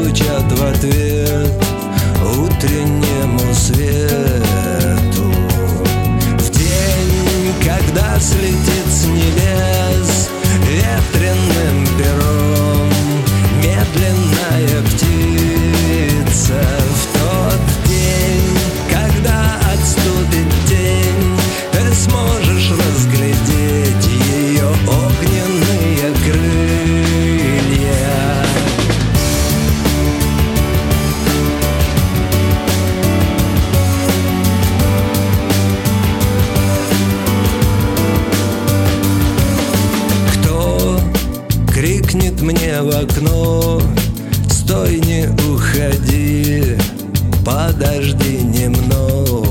застучат в ответ утреннему свету. В день, когда слетит с небес ветреным пером медленная птица, в тот день, когда отступит тень, ты сможешь разглядеть ее огненные крылья. Кто крикнет мне в окно: стой, не уходи, подожди немного.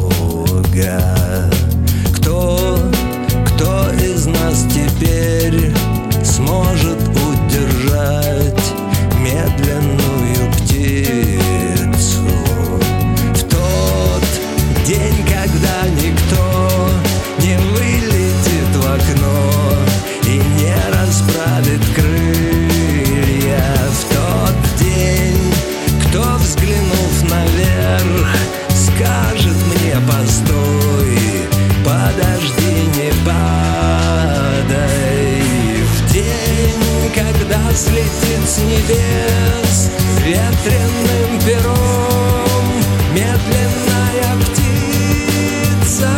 Кто из нас теперь сможет удержать медленную птицу? В тот день, когда никто не вылетит в окно и не расправит крылья. В тот день, кто, взглянув наверх, скажет мне: постой, подожди, не падай. В день, когда слетит с небес ветреным пером медленная птица.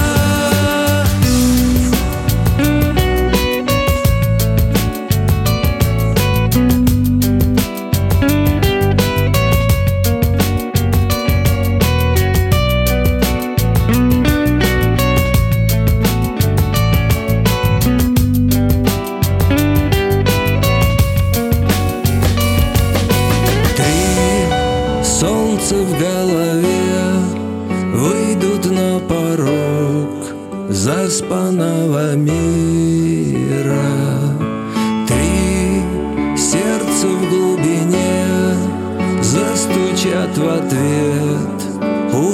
Солнце в голове выйдут на порог заспанного мира. Три сердца в глубине застучат в ответ